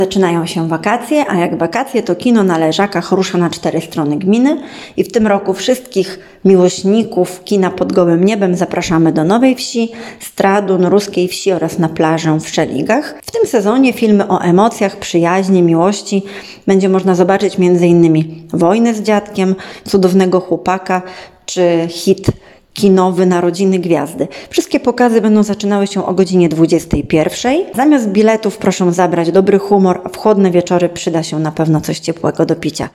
Zaczynają się wakacje, a jak wakacje, to kino na Leżakach rusza na 4 strony gminy i w tym roku wszystkich miłośników kina pod gołym niebem zapraszamy do Nowej Wsi, Stradun, Ruskiej Wsi oraz na plażę w Szeligach. W tym sezonie filmy o emocjach, przyjaźni, miłości będzie można zobaczyć m.in. Wojnę z dziadkiem, Cudownego chłopaka czy hit kinowy Narodziny Gwiazdy. Wszystkie pokazy będą zaczynały się o godzinie 21. Zamiast biletów proszę zabrać dobry humor, a w chłodne wieczory przyda się na pewno coś ciepłego do picia.